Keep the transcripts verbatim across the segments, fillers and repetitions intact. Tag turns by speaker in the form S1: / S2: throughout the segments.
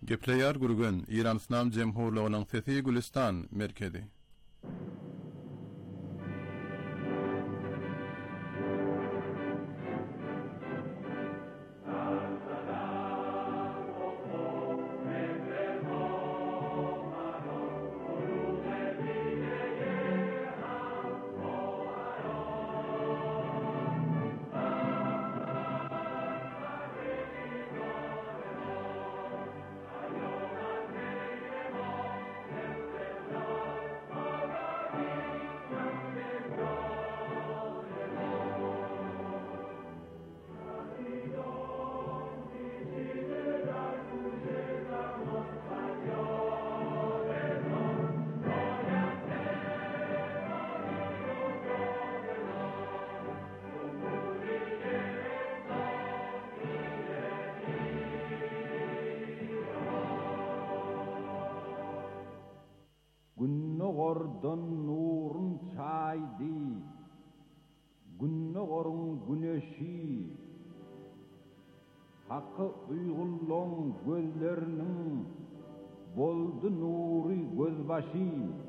S1: Gepleyer gurgun İran İslam Cemhurluğu'nun Fethi Gülistan merkezi.
S2: Günnogordan nurun çaydı, günnogorun güneşi, hakkı uygulun gözlerinin boldu nuri gözbaşı.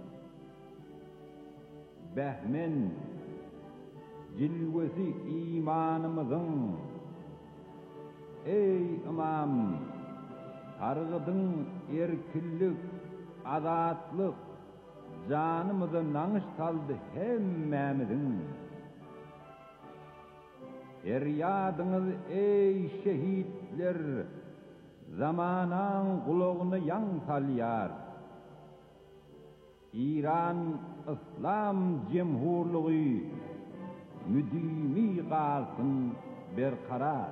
S2: Behmen, cilvesi imanımızın, ey imam, targıdın erkillik, azatlık, canımızı nanış saldı hemmemizin. Feryadınız ey şehitler, zamanan kulağını yan salyar. İran İslam Cemhurluğu müdimi kalsın berkarar.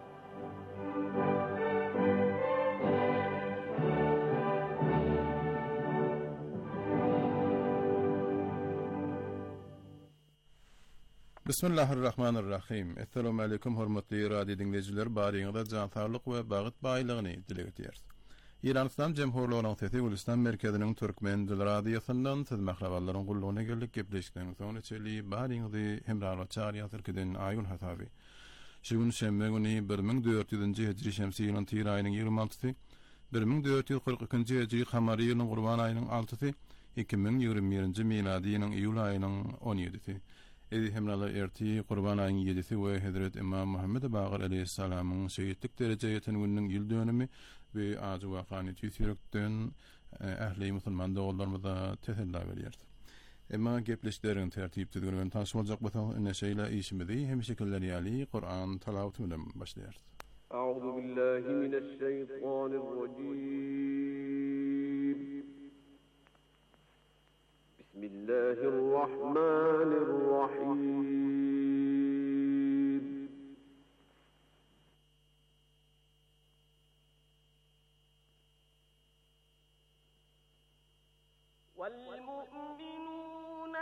S1: Bismillahirrahmanirrahim. Assalamu alaykum hormatly radio dinleyijiler, baryňyzda jan sağlyk we bagyt baýlygyny dilek edýäris. İran İslam Cemhurluğu'nun Fethi Gülistan merkeziniň türkmen dil radiosyndan siz mahraballaryň gullugyna geldik gepleşikden soň çeli baryňyzy hemrara çağırýar türkmen Aýgun Hasaby. Şu gün şembe günü bir min dört yüzünci hicri şemsi ýylyň Tyr aýynyň ýygrimi altysy, bir min dört yüz kırk ikinji hicri Kamary ýylynyň Gurban aýynyň altysy, iki min ýygrimi birinji miladi ýylyň iýul aýynyň on ýedisi. Edi hemrala erti Gurban aýynyň ýedisi we Hazrat İmam Muhammed Baqir aleyhissalamyň şeýitlik derejeye ýeten günüň ýyl dönümi we azy wakany tüýsürekden ähli musulman dogullarymyza tesella berýär. Emma gepleşlerin tertipli görünen taşy boljak bolsa neşeyle işimizi hem şekiller ýaly Kur'an talawaty bilen başlaýar.
S3: Euzu billahi mineşşeytanirracim. Bismillahirrahmanirrahim.
S4: وَالْمُؤْمِنُونَ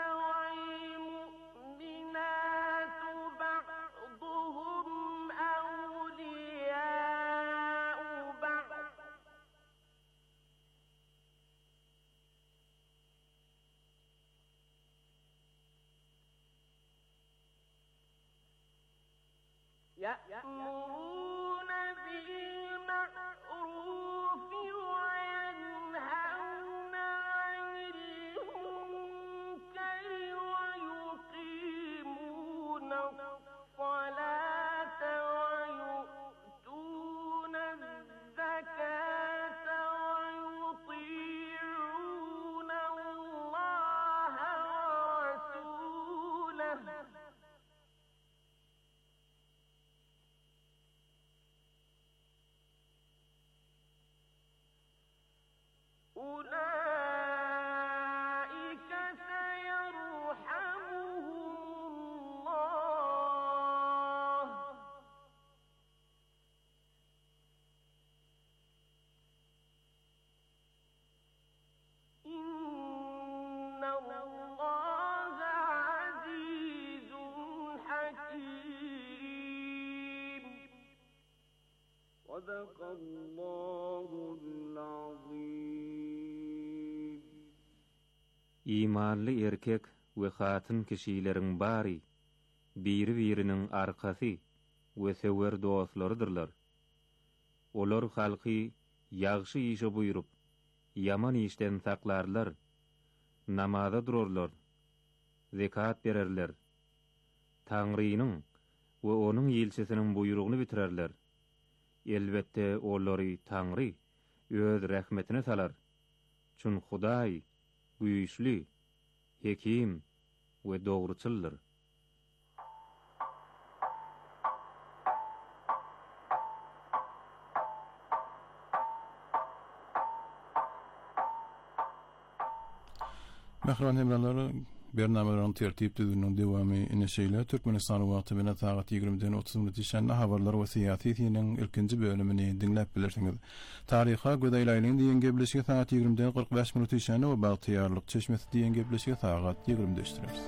S4: وَالْمُؤْمِنَاتُ بَعْضُهُمْ أَوْلِيَاءُ بَعْضٍ يَأْمُرُونَ بِالْمَعْرُوفِ وَيَنْهَوْنَ عَنِ الْمُنكَرِ وَيُقِيمُونَ الصَّلَاةَ وَيُؤْتُونَ الزَّكَاةَ وَيُطِيعُونَ اللَّهَ وَرَسُولَهُ أولئك سيرحمهم الله إن الله عزيز حكيم صدق الله العظيم.
S5: İmanly erkek we hatyn kişileriň bary biri-biriniň arkasy we sewer dostlarydyrlar. Olar halky ýagşy işe buýrup, yaman işden saklarlar, namaza durarlar, zekat bererler, Taňrynyň we onuň ýelçisiniň buýrugyny bitirerler. Elbetde olary Taňry öz rahmetine salar. Çün Hudaý güýçli, hekim we dogruçyldyr.
S1: Mehran hemraları bernamelerin tertip düzünün devamı inişeyle Türkmenistan wagty bilen saat ýigrimeden otuz minut işende habarlar we siýasyň ilkinji bölümini dinläp bilirsiniz. Taryha gödäýläýliň diýen gebleşige saat ýigrimeden kırk beş minut işende we bagtyýarlyk çeşmesi diýen gebleşige saat ýigrimde işdirýär.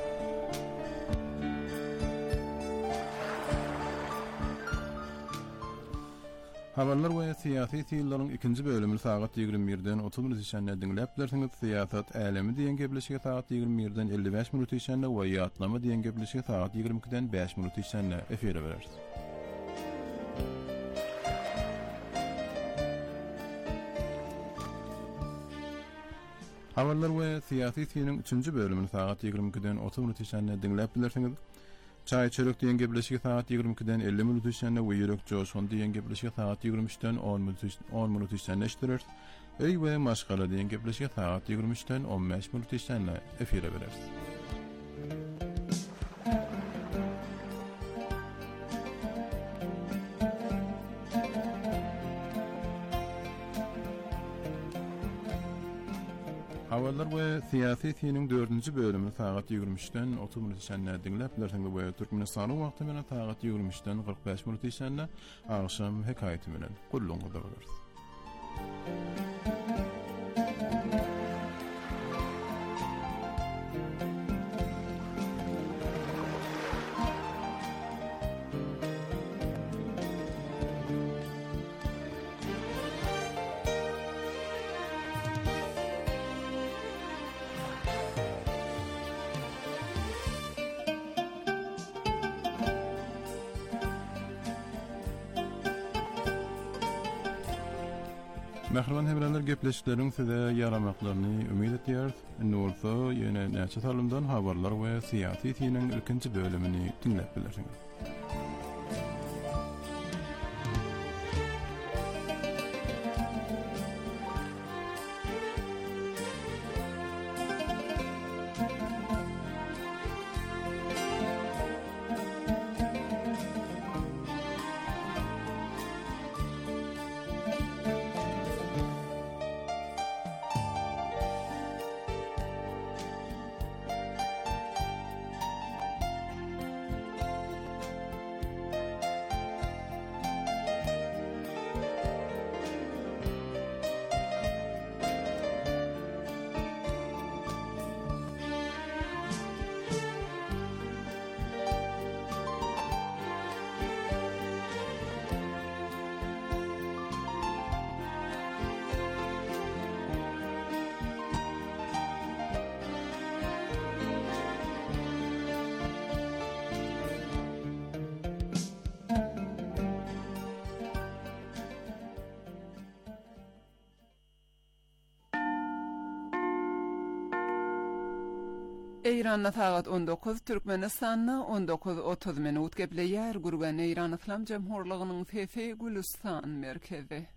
S1: Habarlar we siýasy ýyllaryň ikinji bölümini saat ýigirme birden otuz minut işende dinläp bilersiňiz. Siýasatälemi diýen gebleşige saat ýigirme birden elli beş minut işende we ýatlama diýen gebleşige saat ýigirme ikiden beş minut işende efire bereriz. Habarlar we siýasy ýyllaryň üçünji bölümini saat ýigirme ikiden otuz minut işende dinläp bilersiňiz. Çay çörek diýen gebleşige saat ýigirme ikiden elli minut işende we ýürek joşun diýen gebleşige saat ýigirme üçden on minut işende işdirer. Öý we maşgala diýen gebleşige saat ýigirme üçden on beş minut işende efire bereriz. Habarlar we siýasy ýyllaryň dördünji bölümini saat ýigirme üçden otuz minut işende dinläp bilersiňiz. Bu Türkmenistan wagty bilen saat ýigirme üçden kırk beş minut işende agşam hekaýaty bilen gulluňda bolýar. Mehriban hemralar gepleşikleriniň size yaramaklaryny ümid edýär. Nursa ýene näçe salymdan habarlar we siýasy ýyllaryň ilkinji bölümini dinläp bilersiňiz. Eýranda saat on dokuz, Türkmenistanda on dokuz otuz minut gepleýär. Gurgan Eýran Islam Jemhurlygynyň Fefe Gülistan merkezi.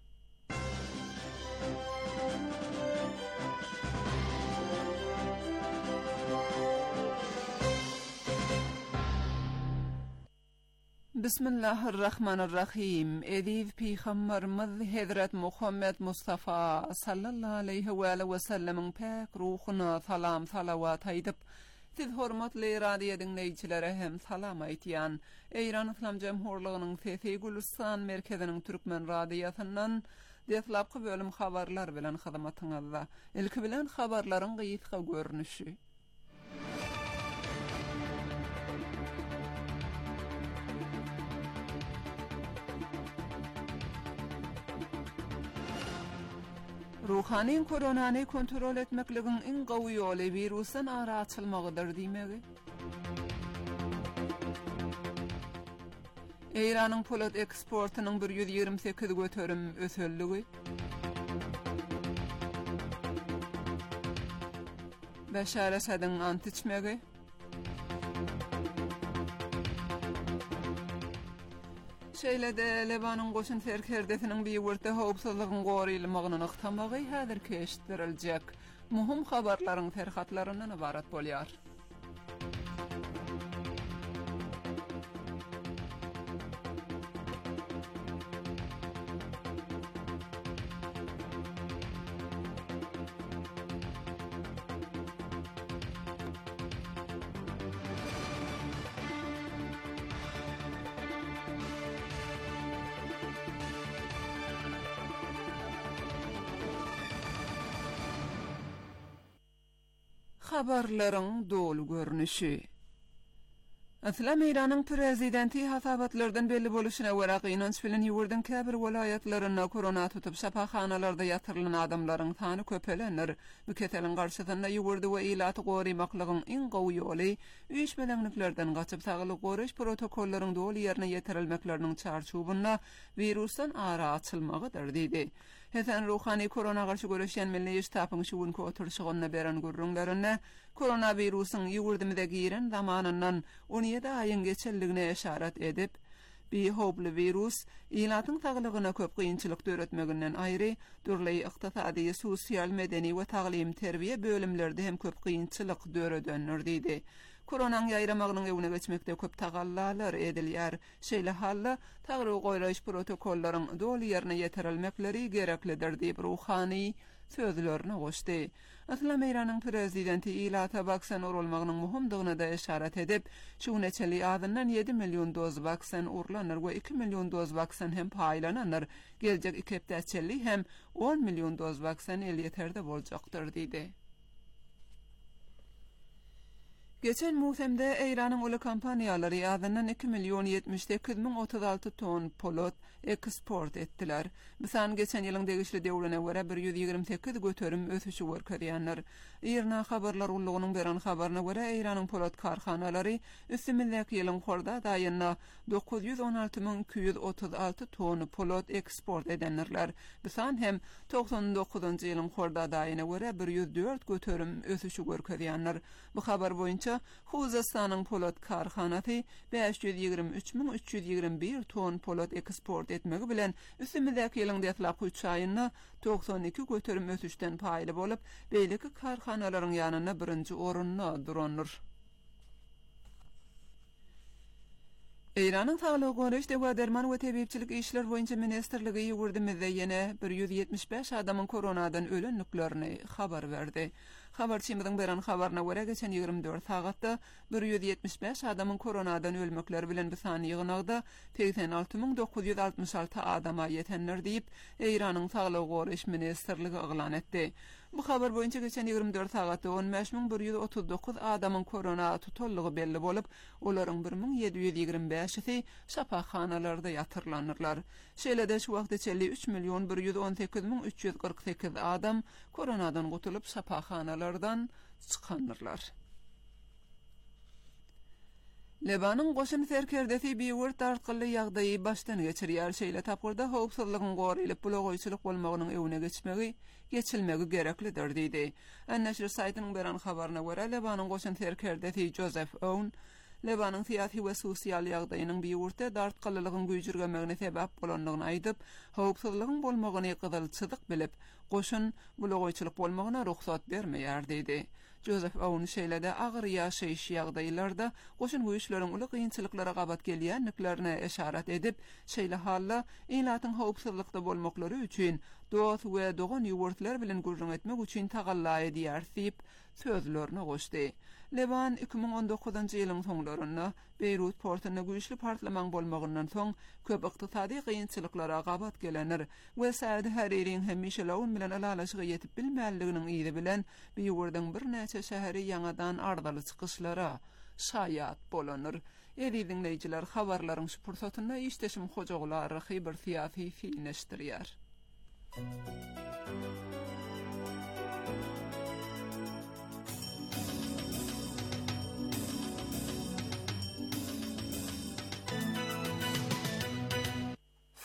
S1: Bismillahirrahmanirrahim. Ediv Peygamberimiz Hazrat Muhammed Mustafa sallallahu aleyhi ve sellem'in pek ruhuna salam salavat aýdyp, siz hormatly radio dinleýçilere hem salam aýtýan. Eýran Islam Jemhurlygynyň Fefe Gülistan merkeziniň türkmen radiosundan deslapky bölüm habarlar bilen hyzmatyňyzda. Ilki bilen habarlaryň gyýytka görnüşi. Ruhani koronany kontrol etmekligiň iň gowy ýoly wirusyň ara açylmagydyr diýmegi.
S6: Eýranyň polat eksportynyň bir ýüz ýigirmi sekiz göterim öselligi. Beşar Esad'ın ant içmegi. Şeýlede Lebanyň goşun serkerdesiniň bir wurtda howpsuzlygyň goraýylmagyny ykdamagy häzir keşit beriljek. Muhim habarlaryň terhatlaryndan ibarat bolýar. Habarlaryň dolu görnüşi. Aslam Eýranyň prezidenti hasabatlardan belli boluşyna görä gynanç bilen ýurdun käbir welaýatlaryna korona tutup şapaxanalarda ýatyrylan adamlaryň sany köpelenir. Bu keteliň garşysynda ýurdu we ilaty goraýmaklygyň iň gowy ýoly üýtmelenliklerden gaçyp saglyk goraýş protokollaryň dolu ýerine ýetirilmekleriniň çarçubyna virusdan ara açylmagydyr diýdi. Hezen Ruhani korona garşy görüşen milli iştapyň şuwunky oturşygyna beren gurrunlaryna koronavirusyň ýurdymyza giren zamanyndan on ýedi aýyň geçerligine eşaret edip, bir howply virus ilatyň saglygyna köp kynçylyk döretmeginden aýry, durly ykdysady, sosial, medeni we taglim terbiýe bölümlerde hem köp kynçylyk döredänir diýdi. Koronaň ýaýramagynyň ewine geçmekde köp tagallar edilýär. Şeýle halla tagry goýraýyş protokollaryň dolu ýerine ýetirilmekleri gereklidir diýip Ruhani sözlerine goşdy. Aslam Eýranyň prezidenti ilata vaksin urulmagynyň muhimdigine de eşaret edip, şu neçeli adyndan ýedi million doz vaksin urlanır we iki million doz vaksin hem paýlananır. Geljek iki hepdeçeli hem on million doz vaksin el ýeterde boljakdyr diýdi. Geçen muhsemde Eýranyň uly kampaniýalary adyndan iki million ýetmiş sekiz min otuz alty ton polat eksport etdiler. Bisan geçen ýylyň degişli döwrüne görä bir ýüz ýigirmi sekiz göterim ösüşi görkezýänler. Irna habarlar ullugynyň beren habaryna görä Eýranyň polat karhanalary üstümildäki ýylyň horda daýyna dokuz ýüz on alty min iki ýüz otuz alty ton polat eksport edenler. Bisan hem doksan dokuzunçy ýylyň horda daýyna görä bir ýüz dört göterim ösüşi görkezýänler. Bu habar boýunça Huzastanyň polat karhanasy beş ýüz ýigirmi üç min üç ýüz ýigirmi bir ton polat eksport etmegi bilen üstümildäki ýylyň detlap üç aýyna doksan iki göterim ösüşden paýly bolup, beýleki karhanalaryň ýanyna birinji orunda duranlar. Eýranyň Saglyk goraýyş we derman we tebipçilik işler boýunça ministrligi ýurdymyzda ýene bir ýüz ýetmiş beş adamyň koronadan ölenliklerini habar berdi. Habarçymyzyň beren habaryna görä geçen ýigirmi dört sagatda bir ýüz ýetmiş beş adamyň koronadan ölmekleri bilen bir sany ýygnagda seksen alty min dokuz ýüz altymyş alty adama ýetenler diýip Eýranyň Saglyk goraýyş ministrligi eglan etdi. Bu habar boýunça geçen ýigirmi dört sagatda on beş min bir ýüz otuz dokuz adamyň korona tutullygy belli bolup, olaryň bir min ýedi ýüz ýigirmi beşi şapaxanalarda ýatyrlanyrlar. Şeýlede şu wagtda çelli üç million bir ýüz on sekiz min üç ýüz kırk sekiz adam koronadan gutulup şapaxanalardan çykanyrlar. Lebanyň goşun serkerdesi bir wurt artgyly ýagdaýy başdan geçirýär. Şeýle tapgyrda howpsuzlygyň goraýlyp bulogoýçylyk bolmagynyň ewine geçmegi, geçilmegi gereklidir diýdi. Annaşr saýtynyň beren habaryna görä Lebanyň goşun serkerdesi Joseph Owen, Lebanyň syýasy we sosial ýagdaýynyň bir wurtda dartgylylygyň güýjürgemegine sebäp bolanlygyny aýdyp, howpsuzlygyň bolmagyny gyzylçylyk bilip, goşun bulogoýçylyk bolmagyna ruhsat bermeýär diýdi. Joseph Owen şeýlede agyr ýaşaýyş ýagdaýlarda goşun güýçleriň uly kynçylyklara gabat gelýänliklerine eşaret edip, şeýle halla ilatyň howpsuzlykda bolmaklary üçin dost we dogan ýurtlar bilen gurrun etmek üçin tagalla edýär diýip sözlerini goşdy. Leban iki min on dokuzunçy ýylyň soňlarynda Beýrut portyna güýçli partlamaň bolmagyndan soň köp ykdysady kynçylyklara gabat gelenir we Saad Haririň hemişe lawun bilen alalaşyga ýetip bilmälliginiň ýyly bilen bir ýurdyň bir näçe şäheri ýangadan ardaly çykyşlara şaýat bolanır. Eri dinleýijiler, habarlaryň şu pursatyna işdeşim hojaglar hyber syýasy filneşdirýär.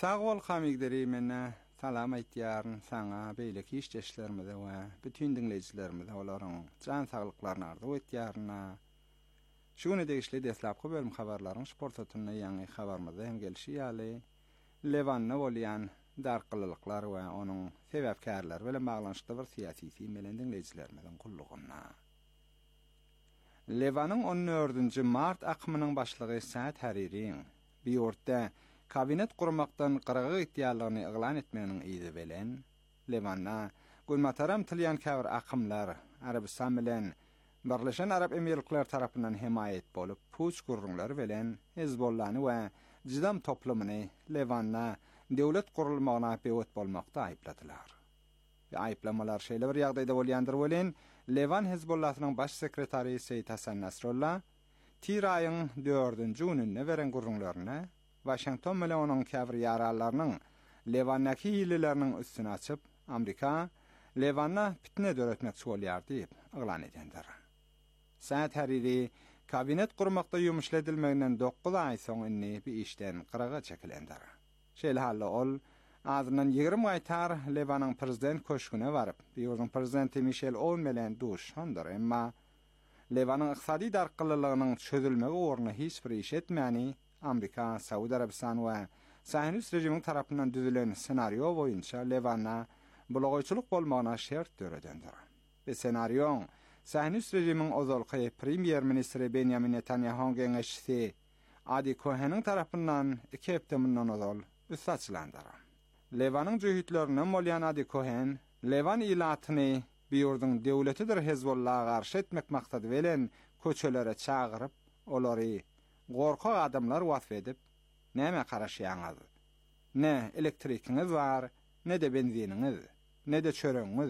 S7: Sağ ol Hamigderi menne salam aytýaryn saňa beýleki işleşlerimize we bütün dinleýijilerimize olaryň can saglyklaryny arzu etýärna. Şunu degişli deslapky bölüm habarlaryň sport hatyna ýangy habarymyza hem gelişi ýaly. Levanna bolýan darkylyklar we onuň sebäpkärleri bilen baglanşykly bir siýasy melen dinleýijilerimizin gullugyna. Levanyň on dördünji mart akymynyň başlygy Saad Haririň Biýortda kabinet kurmaktan qarağı ihtiyarlarını ilan etmenin iyidi bilen, Levanna, Gülmataram tilyan kavr akımlar, Arabistan bilen, Birleşen Arab Emirlikler tarafından himayet bolup, puç gurrunlar bilen, Hezbollah'ny we Cidam toplumyny Levanna, devlet kurulmagyna bewet bolmakda ayıpladılar. Ve ayıplamalar şeýle bir ýagdaýda bolýandyr bilen, Levan Hezbollah'nyň baş sekretary Seyit Hasan Nasrullah, tir aýyň dördünji gününe beren gurrunlaryna, Washington bilen onuň käbir ýarallarynyň Levannaky ýylylarynyň üstüne açyp, Amerika Levanna pitne döretmekçi bolýar diýip elan edendir. Saad Hariri kabinet kurmakda ýumuşladylmagynyň dokuz ay soň inni bir işden qyraga çekilendir. Şeýle hally ol azyndan ýygrimi aytar Levanyň prezident köşküne baryp, ýurdun prezidenti Michel Aoun bilen duşandyr, emma Levanyň ykdysady darkylygynyň çözülmegi orna hiç bir iş etmäni Amerika, Saudi Arabistan we Sahinist rejimiň tarapyndan düzülen senaryo boýunça Levanna bulagoýçylyk bolmagyna şert töredendir. Bu senaryo Sahinist rejimiň ozalky premier ministri Benjamin Netanyahu'ň geňeşçisi Adi Cohen'in tarapyndan iki heptemden ozal üstçylandyr. Levanyň jühitlerini bolýan Adi Cohen, Levan ilatyny biýurdun döwletidir Hezbollah'a garşy etmek maksady bilen köçelere çağırıp, olary gorkak adamlar wasf edip, näme garaşýaňyz? Ne elektrikiňiz bar, ne de benziniňiz, ne de çöreňiz.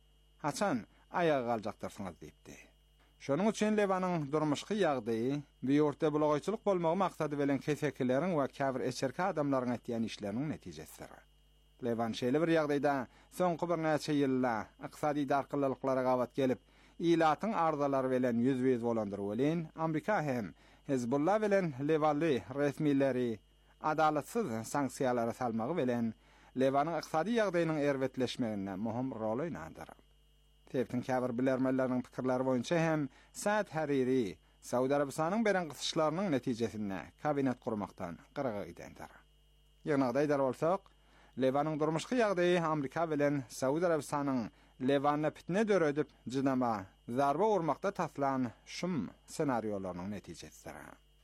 S7: Haçan ayağa galjakdyrsyňyz diýipdi. Şonuň üçin Levanyň durmuşky ýagdaýy, biýurtda bulagoýçylyk bolmagy maksady bilen kesekileriň we käbir eçerki adamlaryň etýän işleriniň netijesidir. Levan şeýle bir ýagdaýda soňky bir näçe ýyllar ykdysady darkylyklara gawat gelip, ilatyň arzalary bilen ýüzbeýiz bolandyr bilen, Amerika hem Hezbollah bilen Levanly resmileri adalatsız sanksiýalara salmagy bilen Levanyň ykdysady ýagdaýynyň erwetleşmegine muhim rol oýnandyr. Tepkin käbir bilermelerini pikirleri boýunça hem Saad Hariri Saudi Arabistanyň beren gysyşlarynyň netijesinde kabinet kurmaktan qyraga gidendir. Ýagnaýda aýdar bolsak, Levanyň durmuşky ýagdaýy Amerika bilen Saudi Arabistanyň Levanna pitne döredip jynama zarba urmakda taslan şum senaryolarynyň netijesidir.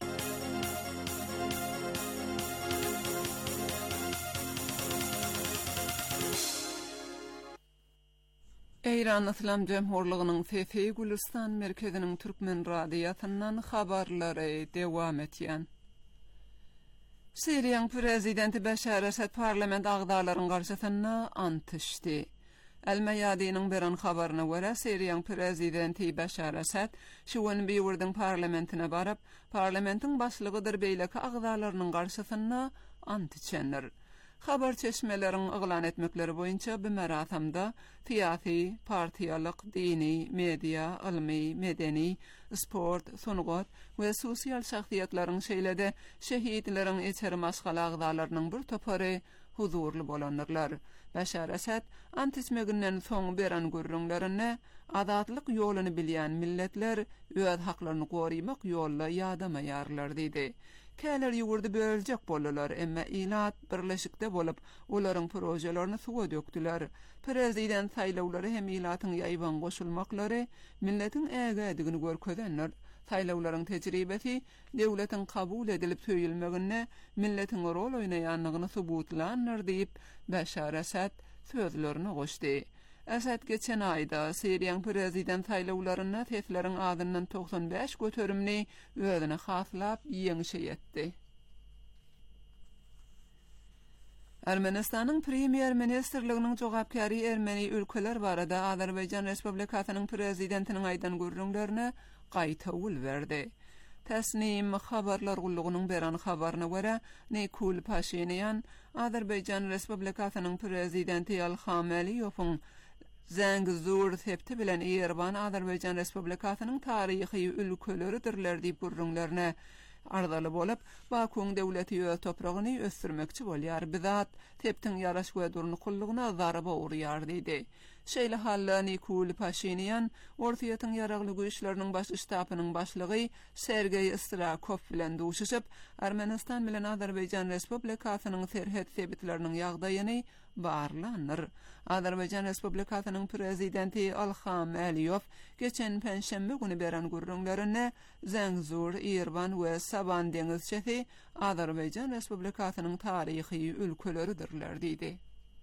S6: Eýran Islam Jemhurlygynyň F F Gülistan merkeziniň Türkmen radiýasyndan habarlary dewam etýän. Siriýanyň prezidenti Beşar Esad parlament agdalarynyň garşysyna ant içdi. El-Mayadi'nin beren habarına göre Siriýanyň prezidenti Beşar Esad şu gün biýurdyň parlamentine barıp, parlamentin başlygydyr beýleki agdalarynyň garşysyna ant içenler. Habar çeşmeleriň yglan etmekleri boýunça bu merasimde fiýasy, partiýalyk, dini, media, ilmi, medeni, sport, sunugat we sosial şahsiýetleriň şeýlede şehidleriň içeri maşgala agdalarynyň bir topary huzurly bolanlarlar. Beşar Esad antismeginden soň beren gurrunlaryny adatlyk ýoluny bilýän milletler öz haklaryny gorymak ýolda ýadamaýarlar diýdi. Käler ýurdy böljek bolýarlar, emma ilat birleşikde bolup, olaryň projelerini suwa dökdiler. Prezident saýlawlary hem ilatyň ýaýban goşulmaklary milletin ägädigini görkezenler. Saýlawlaryň tejribesi döwletiň kabul edilip söýülmegine milletin rol oýnaýanlygyny subutlanlar diýip Beşar Esad sözlerini goşdy. Esad geçen ayda Siriýanyň prezident saýlawlaryna tesleriň adyndan doksan beş göterimli özüne haslap ýeňişe ýetdi. Ermenistanyň premier ministerliginiň jogapkary Ermeni ülkeler barada Azerbaýjan Respublikasynyň prezidentiniň aýdan gurrunlaryna gaýta ul berdi. Tasnim habarlar gullugynyň beren habaryna görä, Nikol Pashinyan Azerbaýjan Respublikasynyň prezidenti Ilham Aliýewiň Zängzur septi bilen Erban Azerbaýjan Respublikasynyň taryhy ülkeleridirler diýip gurrunlaryna ardaly bolup, Bakuň döwleti öz topragyny ösdürmekçi bolýar. Bizat teptiň yaraş we durnukullygyna zarba urýar diýdi. Şeýle halla Nikol Pashinyan ortaýatyň yaragly güýçleriniň baş ştabynyň başlygy Sergey Istrakov bilen duşuşyp, Ermenistan bilen Azerbaýjan Respublikasynyň serhet sebitleriniň ýagdaýyny barlanır. Azerbaýjan Respublikasynyň prezidenti Ilham Aliýew geçen penşembe günü beren gurrunlaryny Zangzur, İrvan we Saban deňizçesi Azerbaýjan Respublikasynyň taryhy ülkeleridirler diýdi.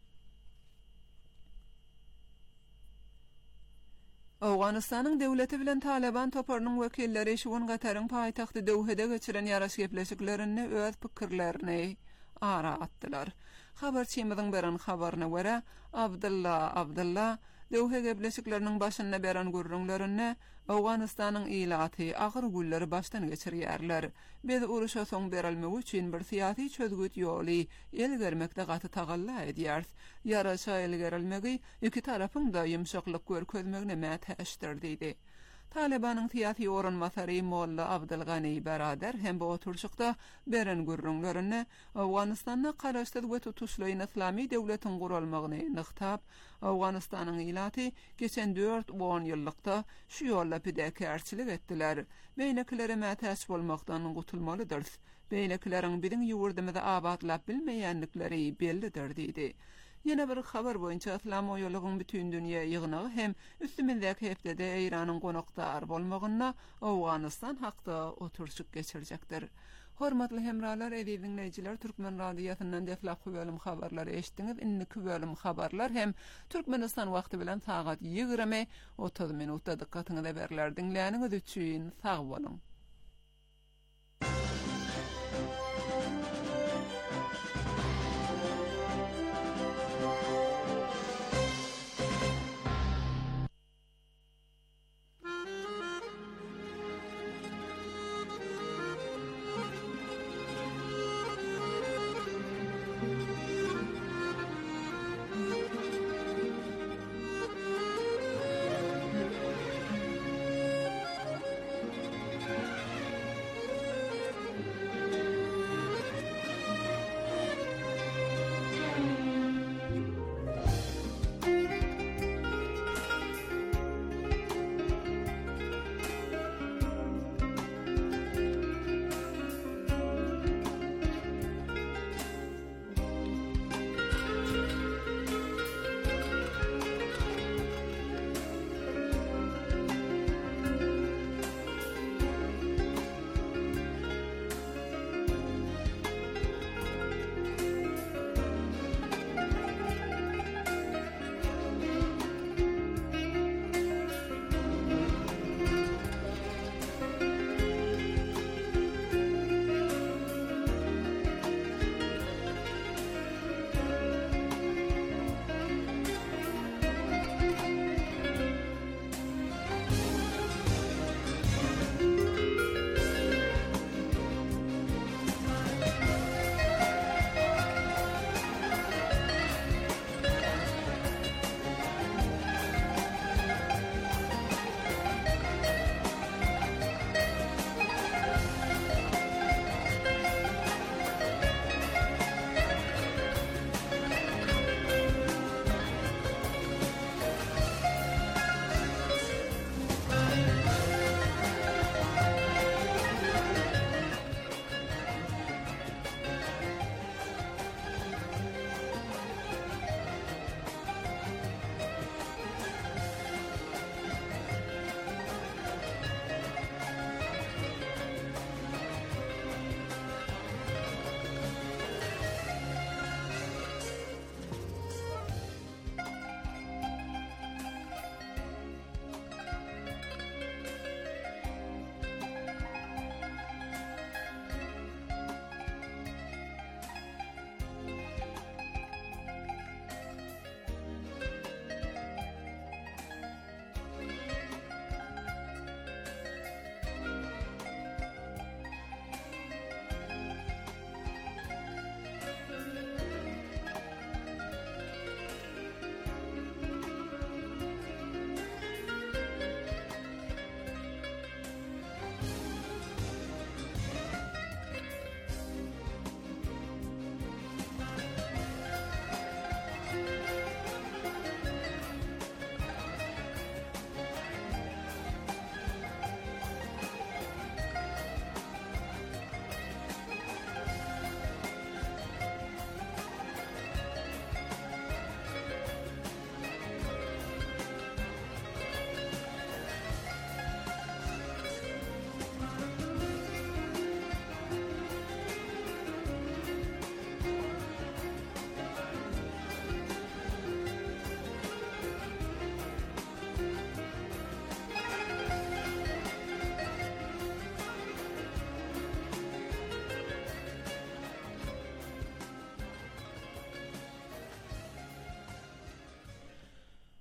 S6: Awganystanyň döwleti bilen Taliban toparynyň wekilleri şuň Gataryň paýtagty Dowhada geçiren ýaraş gepleşiklerini öz pikirlerini ara atdylar. Habarçymyzyň beren habaryna görä, Abdulla Abdulla Dowha gepleşikleriniň başyna beren gurrunlaryny Awganystanyň ilaty agyr gulleri başdan geçirýärler. Biz uruşa soň berilmek üçin bir syýasy çözgüt ýoly elgermekde gaty tagalla edýär. Yaraşa elgerilmegi iki tarapyň da ýumşaklyk görkezmegine mätäşdir diýdi. Talibanyň syýasy oranmasary Molla Abdulgany berader hem bu oturşykda beren gurrunlaryny Awganystanda garaşdyr we tutuşlaýan Islamy döwletiň gurulmagyny nyktab, Awganystanyň ilaty geçen dört on ýyllykda şu ýolla pidäkärçilik etdiler. Beýlekilere mätäş bolmakdan gutulmalydyr. Beýlekileriň biziň ýurdymyzda abadlap bilmeýänlikleri bellidir diýdi. Yine bir habar boýunça Islam oýalygyň bütün dünýä ýygynagy hem üstümizde hepde Iranyň konakdar bolmagyna Awganystan hakda oturşyk geçirjekdir. Hormatly hemralar, eýdi dinleýijiler, Türkmen radiýasyndan deflap bölüm habarlary eşitdiňiz. Inniki bölüm habarlar hem Türkmenistan wagty bilen sagat ýigirme otuz minutda dikkatyňyza berilýär. Dinleýäniňiz üçin sag bolun.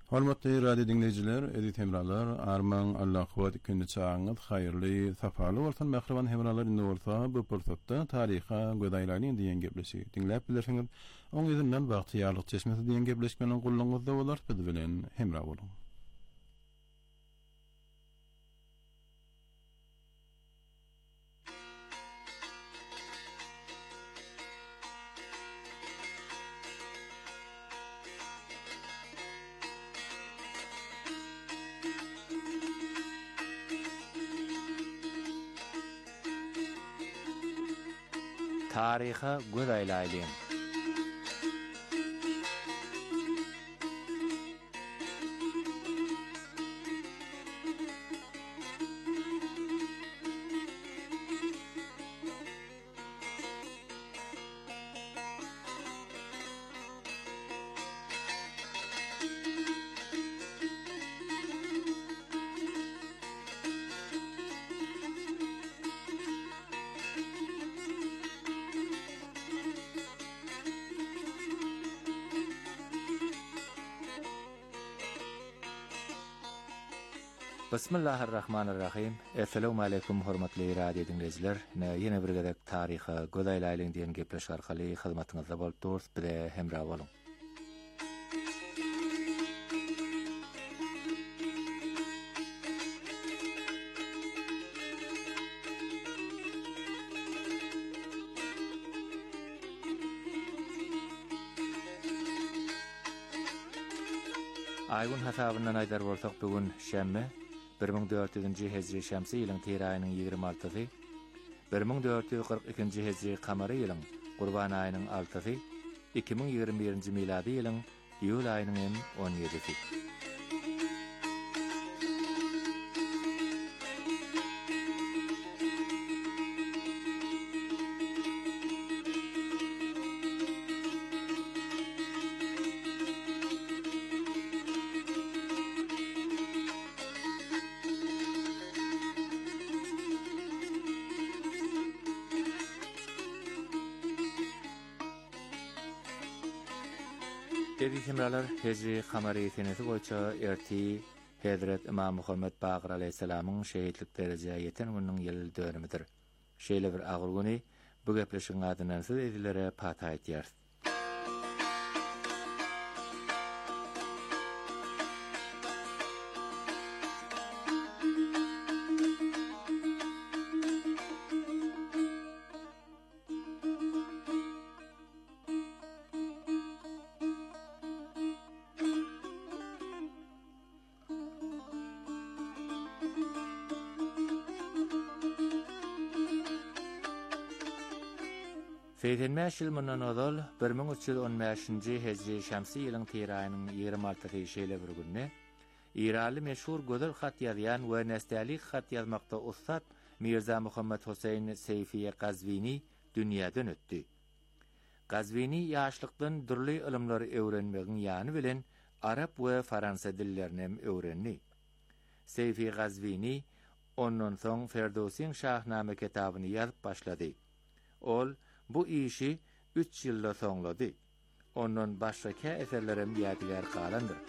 S1: Hormatly radio dinleyijiler, edit hemralar, arman Allah quwwat ikinci çağıňyz haýyrly, safaly bolsun. Mähriban hemralar indi bolsa, bu pursatda taryha gödaýlaryň diýen gepleşi dinläp bilersiňiz. Oň ýüzünden wagty ýarlyk çeşmesi diýen gepleşmeniň gullanyňyzda bolar, biz bilen hemra bolun.
S8: Taryha gödaýlaýlyň. Bismillahirrahmanirrahim. Assalamu alaykum hormatly radio dinleyijiler. Ýene bir gezek taryha gödaýlaýlyň diýen gepleş arkaly hyzmatyňyzda bolup durýar, bir hemra bolun. Aýgyn hasabynyň aýdar bolsak, bugün şäme bir ming dört ýüzünji hejri şämsi ýylyň teri aýynyň ýygrimi altysy, bir ming dört ýüz kırk ikinji hejri kamary ýylyň Gurban aýynyň altysy, iki ming ýygrimi birinji milady ýylyň iýul aýynyň on ýedisi. Dedi hemralar, hejri kamary senesi boýunça erti Hazrat Imam Muhammed Baqir aleyhissalamyň şehitlik derejeye ýeten günüň ýyl dönümidir. Şeýle bir agyr güni bu gepleşiň adynyň siz edilere pata aýtýar. seksen beş ýyl mundan ozal bir ming üç ýüz on beşinji hejri şämsi ýylyň teri aýynyň ýygrimi altysy şeýle bir günde Iranly meşhur gözel hat ýazýan we nästalik hat ýazmakda ustad Mirza Muhammed Husayn Seyfi Gazvini dünýäden ötdi. Gazvini ýaşlykdan dürli ilimleri öwrenmegiň ýany bilen arab we fransy dillerini hem öwrendi. Seyfi Gazvini ondan soň Ferdowsiň Şahname kitabyny ýazyp başlady. Ol bu işi üç ýylda soňlady. Ondan başga eserlerim ýadygar galandyr.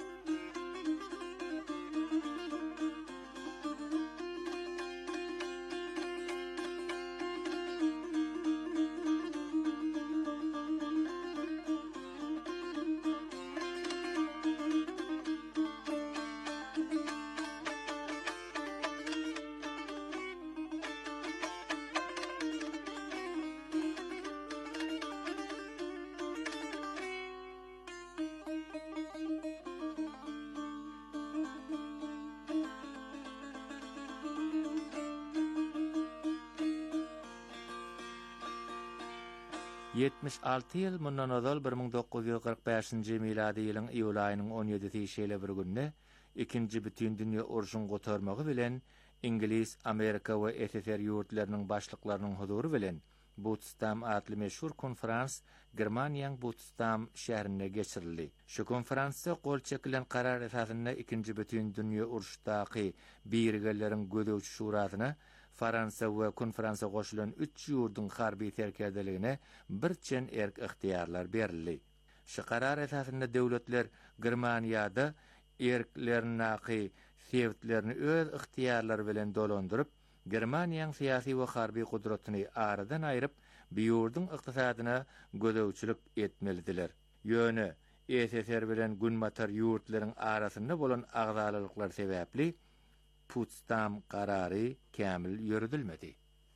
S8: yetmiş altı ýyl mundan ozal bir ming dokuz ýüz kırk beşinji milady ýylyň iýul aýynyň on ýedisi şeýle bir günde ikinji bütün dünýä uruşyny gotarmagy bilen İngiliz, Amerika we S S R ýurtlarynyň başlyklarynyň huzury bilen Potsdam adly meşhur konferans Germaniýanyň Potsdam şäherinde geçirildi. Şu konferansda gol çekilen karar esasynda ikinji bütün dünýä uruşdaky birgeleriň gödäwçi şurasyna Fransa we konferansa goşulan üç ýurdun harby terkerdeligine birçen erk ihtiýarlar berildi. Şu karar esasynda döwletler Germaniýada erklerini sevitlerini öz ihtiyarları bilen dolandyryp Germaniýanyň syýasy we harby gudratyny aradan aýryp biýurdun ykdysadyna gödäwçilik etmelidiler. Ýöne S S R bilen günmatar ýurtlaryň arasynda bolan agzalyklar sebäpli Potsdam karary kämil ýürüdilmedi.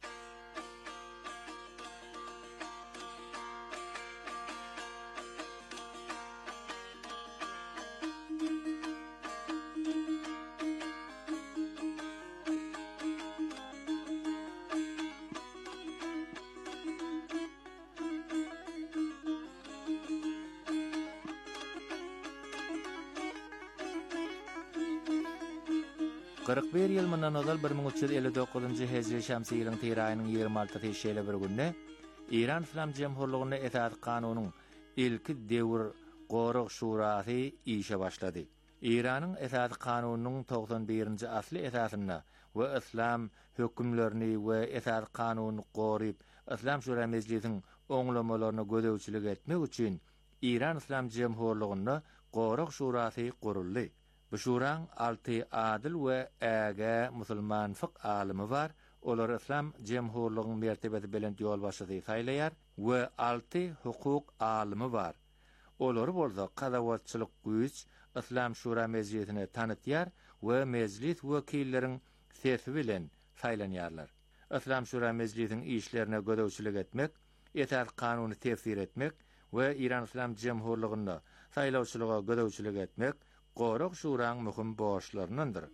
S8: kırk bir ýyl mundan ozal bir ming üç ýüz elli dokuzynjy hejri şämsi ýylyň tyr aýynyň ýygrimi alty şeýle bir günde Iran Islam Jemhurlygyna esas kanunyň ilki dewr gorug şurasy işe başlady. Iranyň esas kanunynyň togsan birinji asly esasyna we islam hökümlerini we esas kanunyny goryp Islam Şura Meclisiň oňlamalaryna gödäwçilik etmek üçin Iran Islam Jemhurlygyna gorug şurasy guruldy. Bu şuraň alty adil we äge musulman fık alimi bar. Olar Islam Jemhurlygynyň mertebesi bilen ýol başlady saýlaýar we alty hukuk alimi bar. Olar bolsa gadawatçylyk güýç Islam Şura Meclisine tanıtýar we meclis wekilleriň sesi bilen saýlanýarlar. Islam Şura Meclisiň işlerine gödäwçilik etmek, esas kanuny tefsir etmek we Iran Islam Jemhurlygyna saýlawçylyga gödäwçilik etmek gorug şuraň möhüm borçlaryndandyr.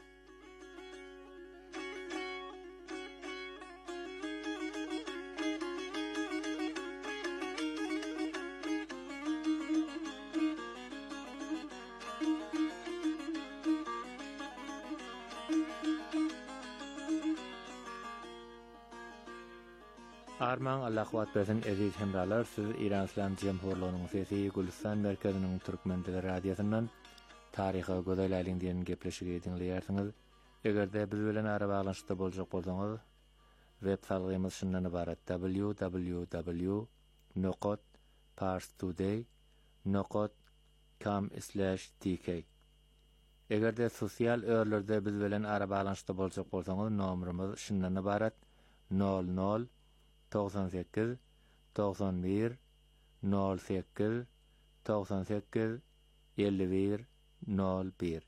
S8: Arman Allah quwat bersin aziz hemralar, siz Iran Islam Jemhurlygynyň sesi Gülistan merkeziniň türkmen dili radiosundan taryhy gözel aýlyndyň gepleşigi dinleýärsiňiz. Egerde biz bilen ara baglanşykda boljak bolsaňyz, web saýtymyz şundan ibarat: w w w nokta parstoday nokta com slash t k. Egerde sosial örlerde biz bilen ara baglanşykda boljak bolsaňyz, nomerimiz şundan ibarat: nol nol doksan sekiz doksan bir nol sekiz doksan sekiz elli bir nol bir.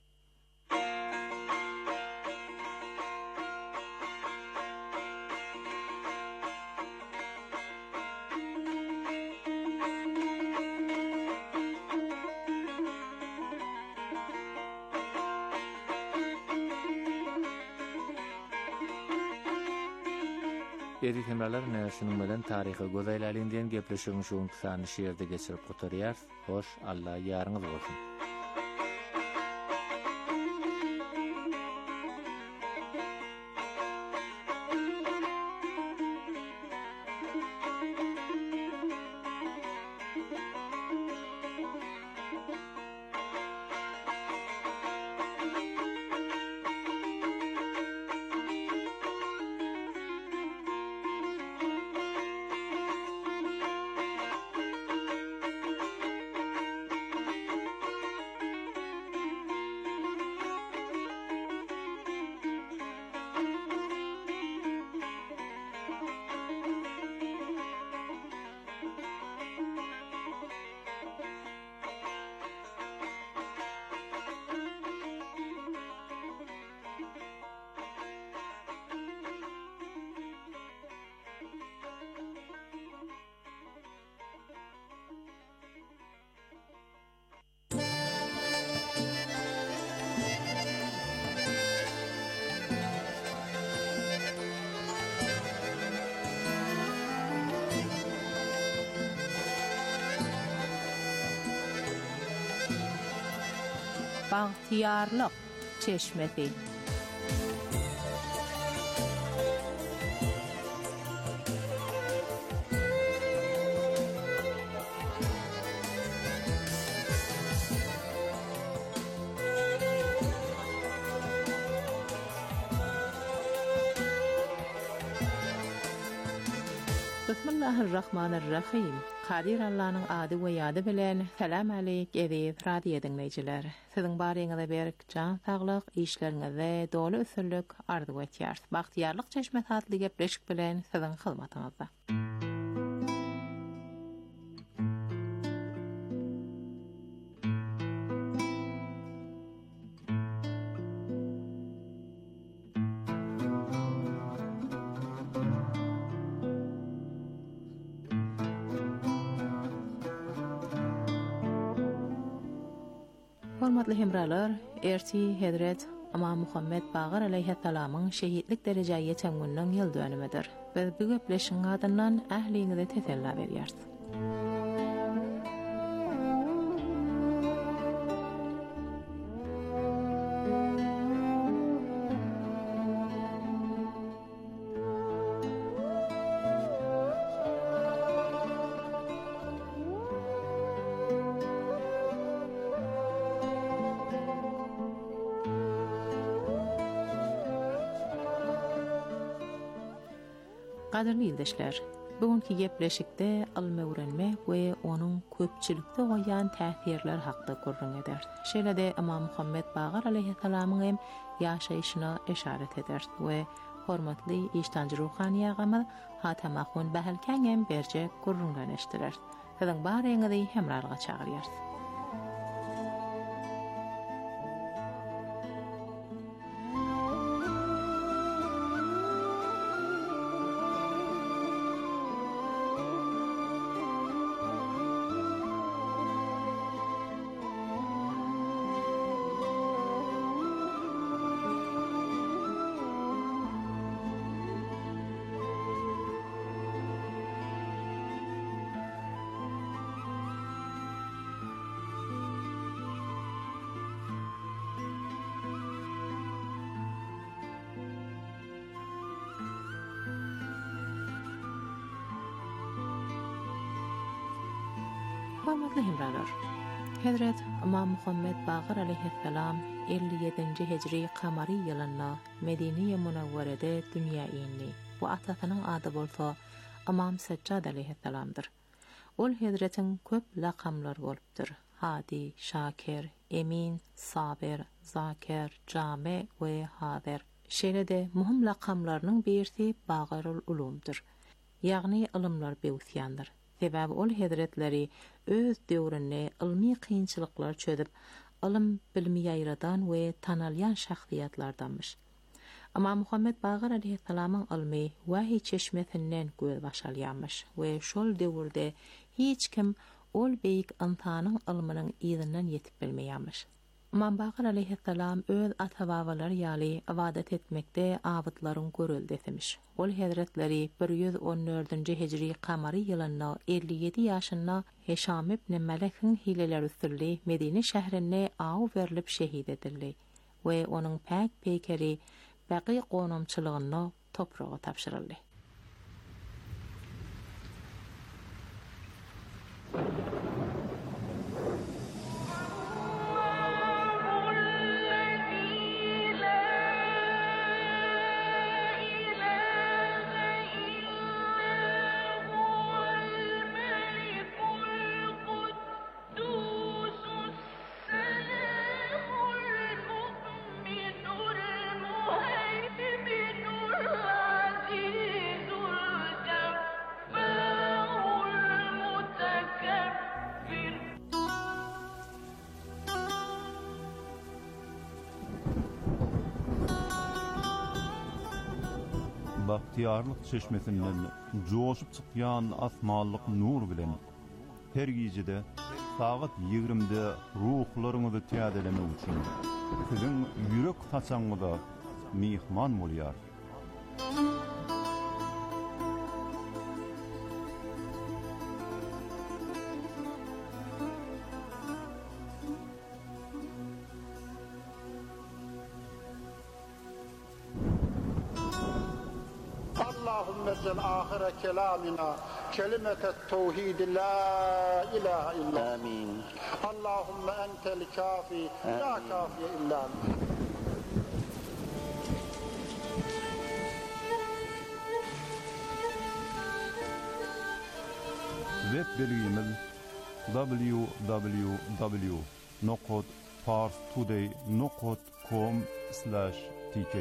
S8: Eri hemralar näşinin bilen taryhy gözel aýlyndyň gepleşigini şuň sany şeýerde geçirip gotarýar. Hoş, Allah ýarňyz bolsun.
S9: Bahtiyarlyk çeşmesi. Bismillahirrahmanirrahim. Kadir Allah'ın adı we ýady bilen salam aleyk eziz radio dinleýijiler. Siziň baryňyzda berk jan saglyk, işleriňizde dolu üsürlük arzu etýär. Bagtyarlyk çeşme tatly gepleşik bilen siziň hyzmatyňyzda. Hormatly hemralar, erti Hedret Imam Muhammed Bagar aleyhisselamyň şehitlik derejäge ýeten günnüň ýyl dönümidir. Biz bu gepleşiň adyndan ähliňize tesella berýäris. Gaderli ýoldaşlar, bugünkü gepleşikde almy-öwrenme we onuň köpçilikde goýan täsirler hakda gurrun eder. Şeýle-de Imam Muhammed Bagar aleyhisselamyň hem ýaşaýyşyna eşaret eder we hormatly iştanjy ruhany agamy Hatamahun Bahalkan hem berje gurrunlanyşdyrar. Siziň baryňyzy hemrarlyga çagyrýar. Hormatly hemralar, Hazrat Imam Muhammed Bagar aleyhisselam elli ýedinji hijri kamary ýylynda Medine-i Munawwarada dünýä indi. Bu atasynyň ady bolsa Imam Sajjad aleyhisselamdyr. Ol Hazratyň köp lakamlar bolupdyr. Hadi, Şakir, Emin, Sabir, Zakir, Jame we Hadir. Şeýle-de muhim lakamlarynyň birisi Bagarul Ulumdyr. Ýagny ilmler bewsýandyr. Sebäbi ol hedretleri öz döwründe ilmi kynçylyklar çödüp, ilim bilmi ýaýradan we tanalýan şahsiýatlardanmyş. Imam Muhammed Bagar aleyhisselamyň ilmi wahy çeşmesinden göz başalýanmyş we şol döwürde hiç kim ol beýik insanyň ilminiň ýyzynyň ýetip bilmeýänmiş. Imam Bagar aleyhisselam öz ata-babalar ýaly ibadet etmekde abydlaryň görül desemiş. Ol hedretleri bir yüz on dördünji hijri kamary ýylynda elli ýedi ýaşynda Heşam ibn Melekiň hileleri üstünli Medine şäherine aw berilip şehit edildi we onuň päk peýkeri Baqi gonumçylygyny toprağa tapşyryldy.
S10: Bahtiyarlyk çeşmesinden joşup çykýan asmanlyk nur bilen her gijede saat ýigrimde ruhlaryňyzy täzelemek üçin siziň ýürek taçaňyzda mihman bolýar.
S11: Ecel ahire kelamina kelimetet tevhid la ilahe illa amin. Allahumme entel kafi la kafiye illa amin.
S10: web belgimiz w w w nokta parstoday nokta com slash t k.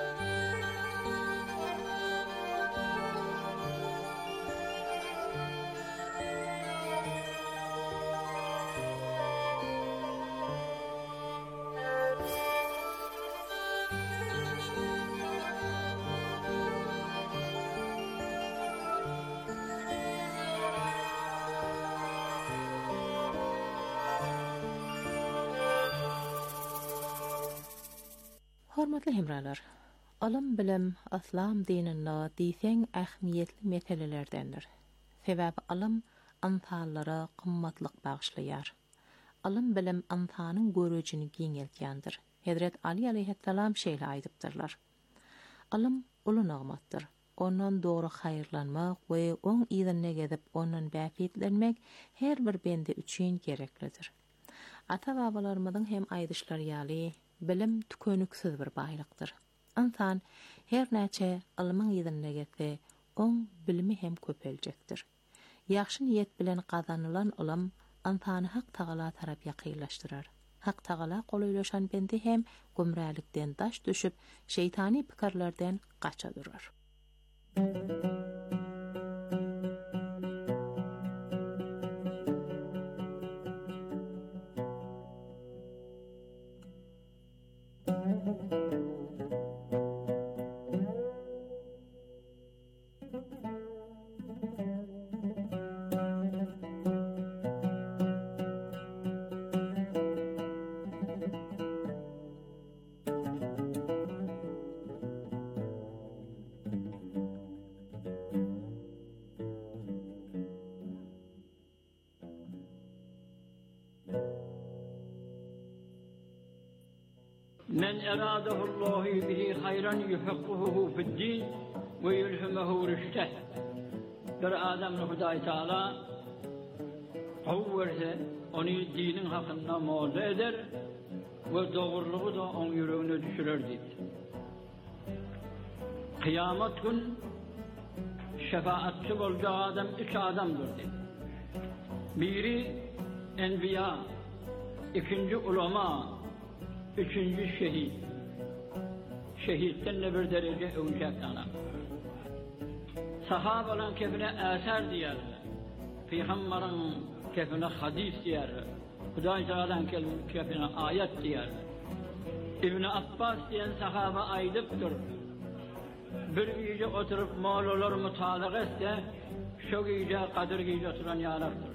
S9: Hormatly hemralar, alim bilim İslam dininde diýseň ähmiýetli meselelerdendir. Sebäbi alim ansallara qymmatlyk bagşlaýar. Alim bilim ansanyň görejini giňeltýändir. Hazrat Ali aleyhisselam şeýle aýdypdyrlar. Alim uly nagmatdyr. Ondan dogry haýyrlanmak we oň ýerine gezip ondan bäfitlenmek her bir bende üçin gereklidir. Ata-babalarymyzyň hem aýdyşlary ýaly bilim tükönüksiz bir baýlykdyr. Insan her näçe ilmiň ýerine getse, oň bilimi hem köpeljekdir. Ýaxşy niýet bilen gazanylan ilim insany Hak Taala tarap ýakynlaşdyrar. Hak Taala goýulaşan bende hem gümrälikden daş düşüp, şeytani pikirlerden gaça durar.
S12: من أراده الله به خيرا يفقهه في الدين ويلهمه رشده. Bir adamın Hudaý Taala qowwerse onu dinin hakkında moğza eder ve doğruluğu da onun yüreğine düşürür dedi. Kıyamet gün şefaatçi olacağı adam üç adamdır dedi. Biri enbiya, ikinci ulema, üçüncü şehit. Şehitten de bir derece öncek ana. Sahabaların kefine eser diyerler. Peygamberin kefine hadis diyerler. Hudaý Taala'nın kefine ayet diyerler. İbn-i Abbas diyen sahaba aydıptır. Bir gece oturup mağlular mutalağa etse, şu gece kadir gece oturan yaraktır.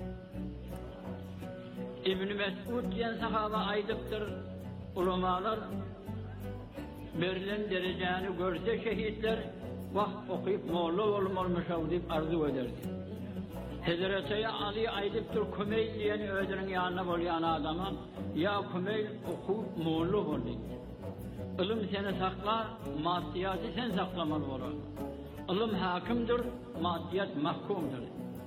S12: İbn-i Mes'ud diyen sahaba aydıptır. Ulamalar verilen dereceni görse şehitler vah okuyup moğlu olmalmışav deyip arzu ederdi. Hazreti Ali aydıptır Kumeyl diyen ödünün yanına bolayan adama ya Kumeyl okuyup moğlu ol dedi. İlim seni saklar, maddiyatı sen saklamalı olur. İlim hakimdir, maddiyat mahkumdur.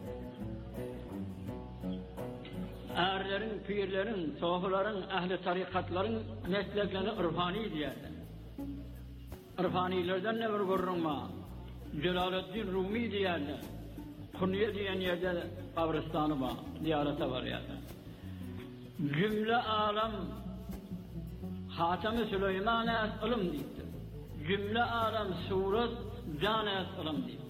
S12: Erlerin, pirlerin, sohların, ehli tarikatların mesleklerini irfani diyerler. İrfanilerden ne bir görünme? Celaleddin Rumi diyerler. Kunye diyen yerde kabristanı var, ziyarete var yerler. Cümle alem Hatem-i Süleyman es ilim deyiptir. Cümle alem suret can es ilim deyiptir.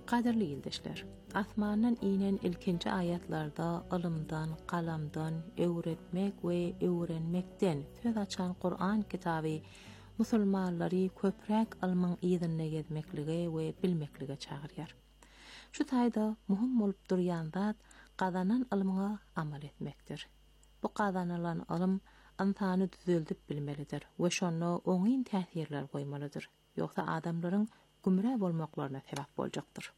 S9: Qadirli ýyldaşlar, asmandan inen ilkinji ayatlarda ilmdan, qalamdan, öwretmek we öwrenmekden söz açan Qur'an kitaby musulmanlary köprek almaň ýerine gezmekligi we bilmeklige çagyrýar. Şu taýda muhim bolup durýan zat gazanan ilmiňe amal etmekdir. Bu gazanylan ilm insany düzeldip bilmelidir we şonu oňyn täsirler goýmalydyr. Ýoksa adamlaryň gümrä bolmaklaryna sebäp boljakdyr.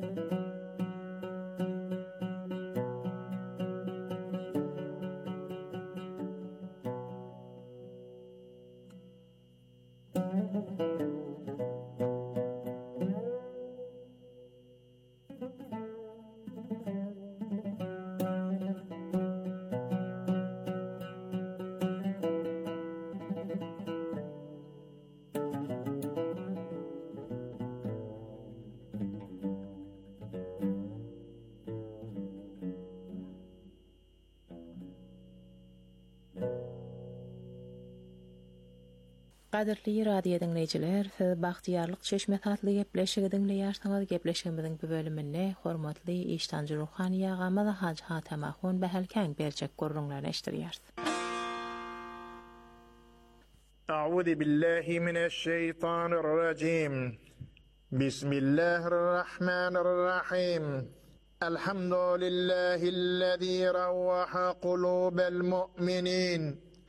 S9: Qadirli radio dinleyijiler, siz bagtyarlyk çeşme tatly gepleşigi dinleýärsiňiz. Gepleşigimiziň bu bölüminde hormatly iştanjy ruhany ýagamy da Hacı Hatem Ahun behelkäň berjek gorrunlaryny eşdirýäris.
S13: A'udhu billahi mineşşeytanirracim. Bismillahirrahmanirrahim. Elhamdülillahillezî ravvaha kulûbel mu'minin.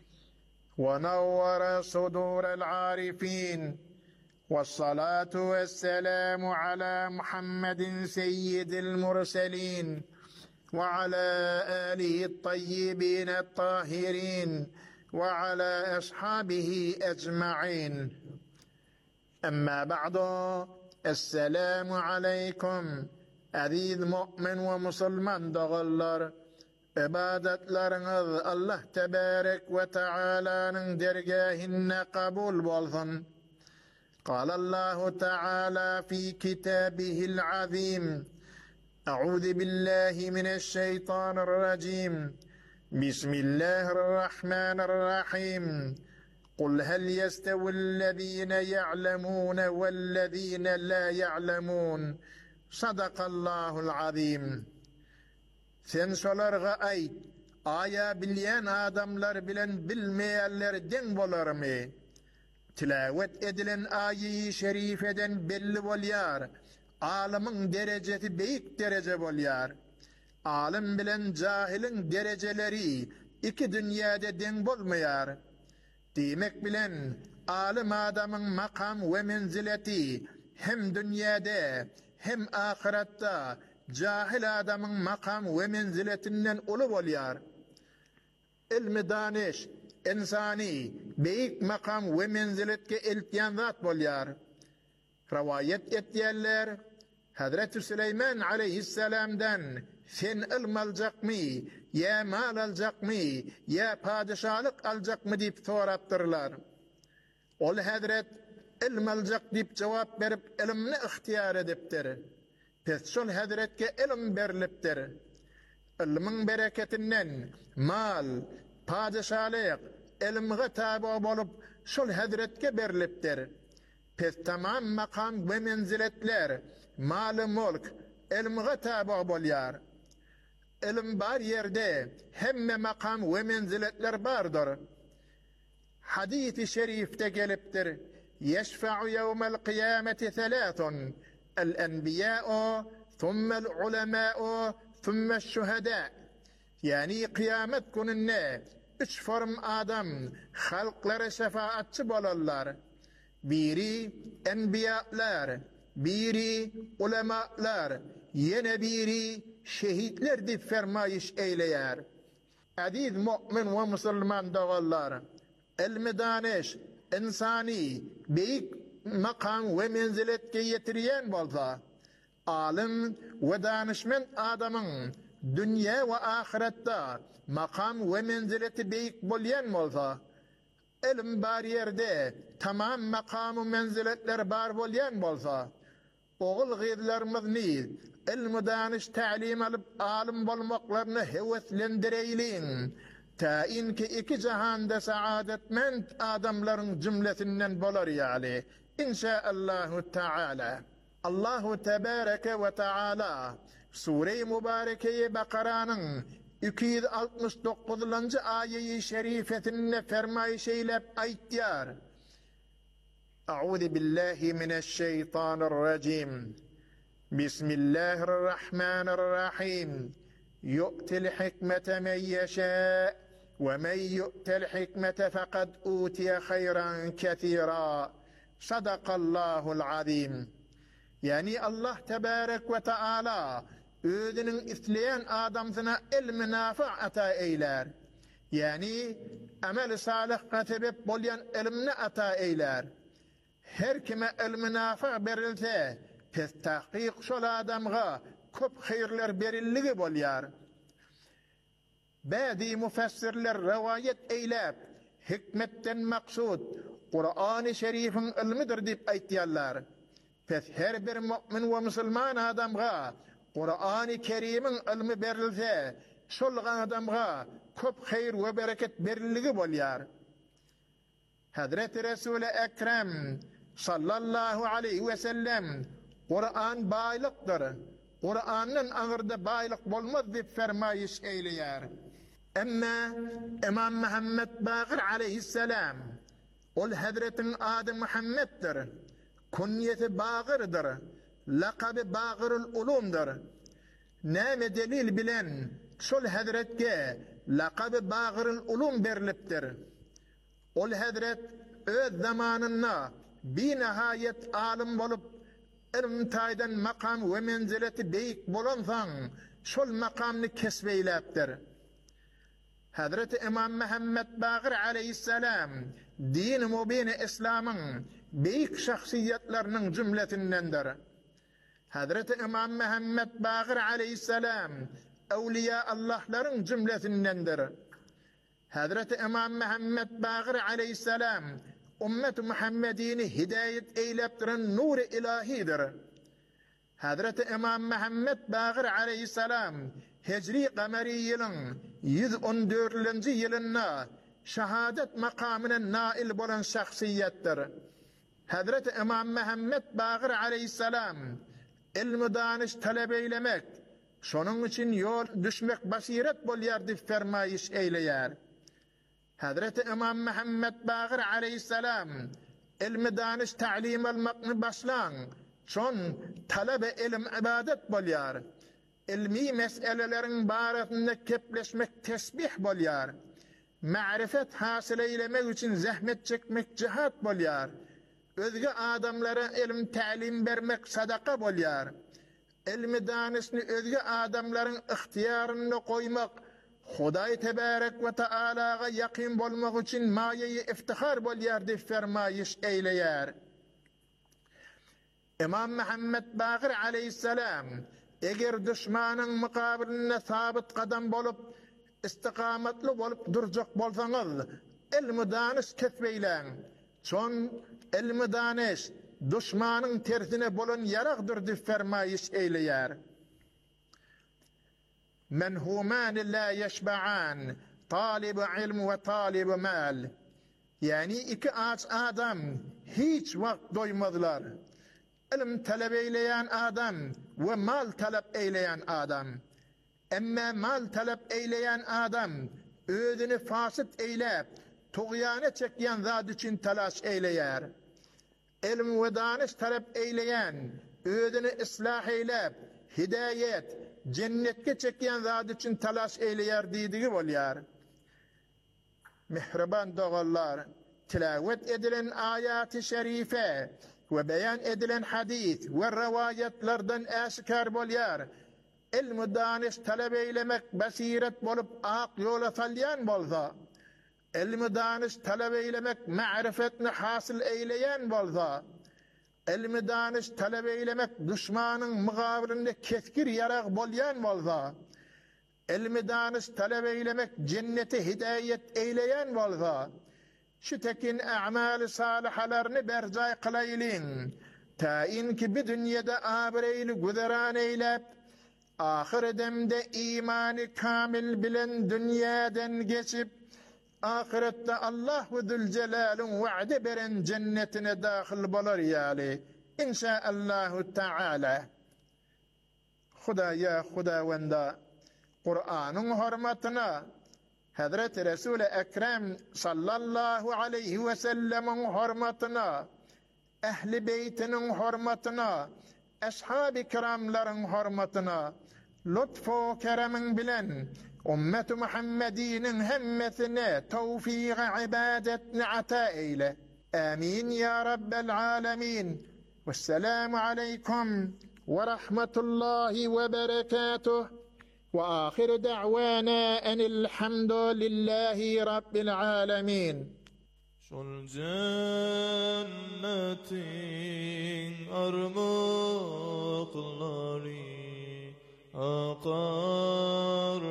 S13: ونور صدور العارفين والصلاة والسلام على محمد سيد المرسلين وعلى آله الطيبين الطاهرين وعلى أصحابه أجمعين أما بعد السلام عليكم عزيز مؤمن ومسلمان دغلر ibadetleriniz Allah tebarek ve Teala'nın dergahine kabul bolsun. قال الله تعالى في كتابه العظيم أعوذ بالله من الشيطان الرجيم بسم الله الرحمن الرحيم قل هل يستوي الذين يعلمون والذين لا يعلمون صدق الله العظيم. Sen solarga ayt, aya bilýän adamlar bilen bilmeýänler den bolarmy? Tilawet edilen aýy-y şerifeden belli bolýar, alymyň derejesi beýik derece bolýar. Alim bilen jahiliň dereceleri iki dünýäde den bolmaýar. Demek bilen alim adamyň makam we menzileti hem dünýäde hem ahiratda cahil adamın makam ve menziletinden ulu bolýar. Ilmi daniş, insani, beyik makam ve menziletke eltýän zat bolýar. Ravayet etýärler, Hazreti Süleyman aleyhisselamdan sen ilm aljakmy, ya mal aljakmy, ya padişalyk aljakmy diýip sorapdyrlar. Ol Hazret ilm aljak diýip jogap berip ilmni ihtiýar edipdir. Şol Hazretke ilm berilipdir. Ilmiň bereketinden mal, padişalyk, ilmge tabi bolup şol Hazretke berilipdir. Pes tamam makam ve menziletler, mal-ı mulk, ilmge tabi bolýar. Ilm bar yerde hemme makam ve menziletler bardır. Hadis-i şerifte gelipdir. Yeşfa'u yevmel kıyameti thelâthun. الأنبياء ثم العلماء ثم الشهداء. Yani kıyamet gününde üç form adam halklara şefaatçi bolarlar. Biri enbiyalar, biri ulemalar, yine biri şehitler dip fermayış eyleyer. Aziz mu'min ve musulman dağlar. Ilmi daniş, insani, beyik makam ve menziletke yetiryen bolsa, alim ve danışmen adamın dünya ve ahirette makam ve menzileti beyik bolyen bolsa, ilim bar yerde tamam makam ve menziletler bar bolyen bolsa, oğul gizlerimizni ilmi danış ta'lim alıp alim bolmaklarını heveslendireyleyin. Ta inki iki cahanda saadetmend adamların cümlesinden bolar yani. İnşaallahu Teala. Allahu Tebareke ve Teala Sure-i Mübareke-i Bakara'nın iki yüz altmış dokuzuncu ayeyi şerifetinde fermayış eylep aytdiyar. A'udhu billahi mineşşeytanirracim. Bismillahirrahmanirrahim. Yu'til hikmete men yeşâ ve men yu'tel hikmete fekad utiye hayran kethira. Sadakallahul azim. Yani Allah Tebarek ve Teala özünün isleyen adamsına ilmi nafi' ata eyler. Yani amel salih katibip bolyan ilmini ata eyler. Her kime ilmi nafi' berilse pes tahqiq şol adamga köp hayırlar berilligi bolyar. Badi müfessirler rivayet eylep hikmetten maksud Kur'an-ı Şerif'in ilmidir dip aytdiyarlar. Pes her bir mümin ve musulman adamga Kur'an-ı Kerim'in ilmi berilse şol adamga köp hayır ve bereket berilligi bolyar. Hazreti Resul-i Ekrem sallallahu aleyhi ve sellem Kur'an baylıktır. Kur'an'ın ağırda baylık bolmaz dip fermayış eyleyar. Ama İmam Muhammed Baqir aleyhisselam ol Hazretin adı Muhammed'dir. Kunyeti Baqir'dir. Lakabı Baqirul Ulum'dur. Näme delil bilen şol Hazretke lakabı Baqirul Ulum berilipdir. Ol Hazret öz zamanında bir nihayet alim bolup ilm taydan makam ve menzileti beyik bolansan şol makamını kesbeylapdir. Hazreti İmam Muhammed Baqir aleyhisselam din-i mubin-i İslam'ın beyik şahsiyetlerinin cümletindendir. Hazreti İmam Muhammed Baqir aleyhisselam evliya Allah'ların cümletindendir. Hazreti İmam Muhammed Baqir aleyhisselam ümmet-i Muhammedini hidayet eyleptiren nur-i ilahidir. Hazreti İmam Muhammed Baqir aleyhisselam Hicri kameri yılın yüz on dördüncü yılında şehadet makamına nail bolan şahsiyettir. Hazreti İmam Muhammed Baqir aleyhisselam ilmi danış talep eylemek, şonun için yol düşmek basiret bolyar dip fermayış eyleyar. Hazreti İmam Muhammed Baqir aleyhisselam ilmi danış ta'lim almakni başlan, şon talebe ilim ibadet bolyar. İlmi meselelerin barasında kepleşmek tesbih bolyar. Ma'rifet hasıl eylemek için zahmet çekmek cihat bolyar. Özge adamlara ilim ta'lim vermek sadaka bolyar. İlmi danışını özge adamların ihtiyarını koymak, Huday Tebarek ve Teala'ga yakin bolmak için mayeyi iftihar bolyar dip fermayış eyleyar. İmam Muhammed Baqir aleyhisselam eger düşmanın mukabiline sabit kadam bolup istikametli bolup duracak bolsanız ilmi danış kesbeylen. Son ilmi danış düşmanın tersine bolan yaraqdır dip fermayış eyleyar. Menhuman la yeşba'an talib ilm ve talib mal. Yani iki aç adam hiç vakt doymazlar. İlim talep eyleyen adam ve mal talep eyleyen adam. Emme mal talep eyleyen adam özünü fasit eylep tuğyana çekyen zat için talaş eyleyar. İlim ve danış talep eyleyen özünü ıslah eylep hidayet cennetke çekyen zat için talaş eyleyar dediği bolyar. Mihriban doğallar, tilavet edilen ayat-ı şerife ve beyan edilen hadis ve rivayetlerden aşikar bolyar. İlmi danış talep eylemek basiret bolup ak yola salyan bolsa, ilmi danış talep eylemek ma'rifetini hasıl eyleyen bolsa, ilmi danış talep eylemek düşmanın mugabilinde keskir yarak bolyan bolsa, ilmi danış talep eylemek cenneti hidayet eyleyen bolsa, şu tekin a'mal-i salihalarını bercay kılaylin, tayin ki bir dünyada abireyli güzeran eylep, ahir demde imanı kamil bilen dünyadan geçip, ahirette Allah ve Zülcelal'ın vaadi beren cennetine dahil bolar yali. إن شاء الله تعالى. خدا يا خدا وندا قرآن حرمتنا حضرت رسول أكرم صلى الله عليه وسلم حرمتنا أهل بيتنا حرمتنا أصحاب كرام لرن حرمتنا لطف وكرم بلن أمة محمدين همثنا توفيق عبادتنا عتائله. آمين يا رب العالمين. والسلام عليكم ورحمة الله وبركاته. وآخر دعوانا أن الحمد لله رب العالمين.
S14: شل جنة أرمقلاري أقار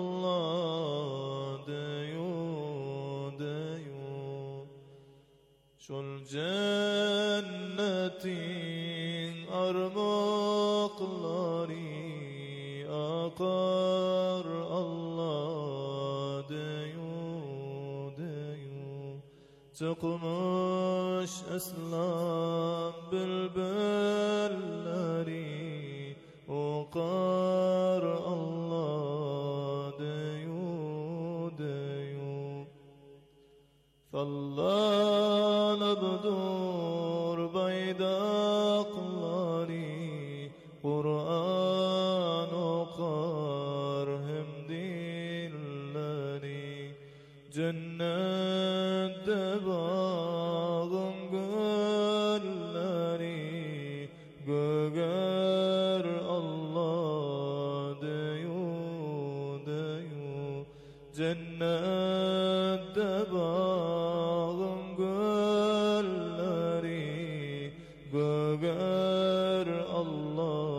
S14: الله ديو ديو. شل جنة أرمقلاري أقار الله ديو ديو. تقمش أسلام بالبلاري وقار الله ديو ديو. فالله نبدور بيداق لاري قرآن وقارهم دين لاري جنة دباغم قلاري ققر الله ديو ديو. جنة دباغم قلاري ققر الله